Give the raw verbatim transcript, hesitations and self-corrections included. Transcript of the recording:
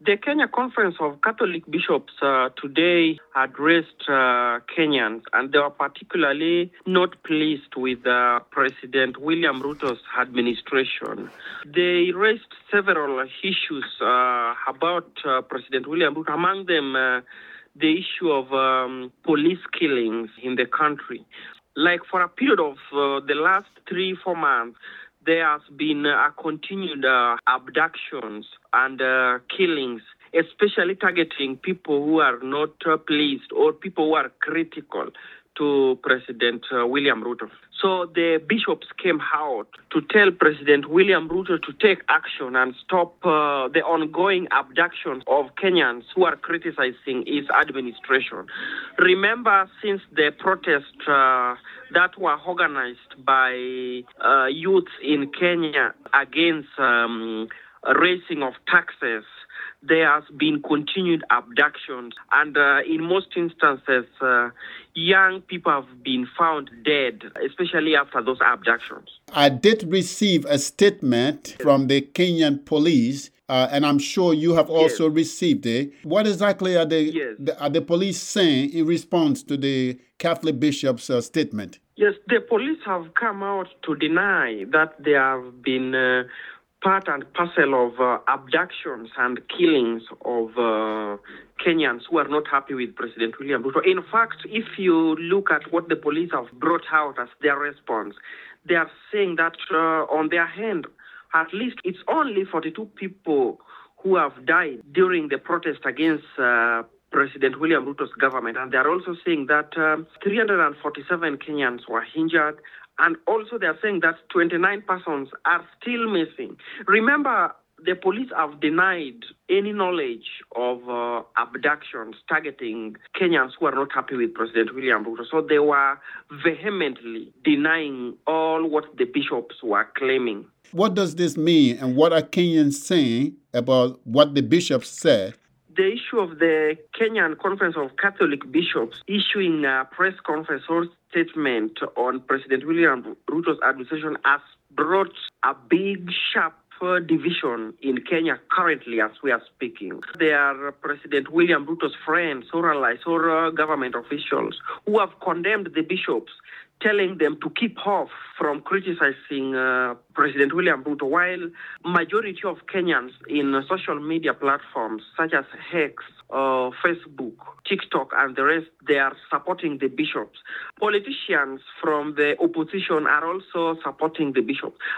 The Kenya Conference of Catholic Bishops uh, today addressed uh, Kenyans, and they were particularly not pleased with uh, President William Ruto's administration. They raised several issues uh, about uh, President William Ruto, among them uh, the issue of um, police killings in the country. Like for a period of uh, the last three, four months, there has been uh, continued uh, abductions and uh, killings, especially targeting people who are not uh, pleased or people who are critical to President uh, William Ruto. So the bishops came out to tell President William Ruto to take action and stop uh, the ongoing abductions of Kenyans who are criticizing his administration. Remember, since the protests uh, that were organized by uh, youths in Kenya against um, raising of taxes, there has been continued abductions, and uh, in most instances, uh, young people have been found dead, especially after those abductions. I did receive a statement from the Kenyan police, uh, and I'm sure you have also yes. received it. What exactly are the, yes. the are the police saying in response to the Catholic bishop's uh, statement? Yes, the police have come out to deny that there have been uh, part and parcel of uh, abductions and killings of uh, Kenyans who are not happy with President William Ruto. In fact, if you look at what the police have brought out as their response, they are saying that uh, on their hand, at least it's only forty-two people who have died during the protest against uh, President William Ruto's government. And they are also saying that um, three hundred forty-seven Kenyans were injured. And also they are saying that twenty-nine persons are still missing. Remember, the police have denied any knowledge of uh, abductions targeting Kenyans who are not happy with President William Ruto. So they were vehemently denying all what the bishops were claiming. What does this mean, and what are Kenyans saying about what the bishops said? The issue of the Kenyan Conference of Catholic Bishops issuing a press conference or statement on President William Ruto's administration has brought a big, sharp division in Kenya currently as we are speaking. There are President William Ruto's friends or allies or uh, government officials who have condemned the bishops, telling them to keep off from criticizing uh, President William Ruto, while majority of Kenyans in uh, social media platforms such as X, uh, Facebook, TikTok, and the rest, they are supporting the bishops. Politicians from the opposition are also supporting the bishops.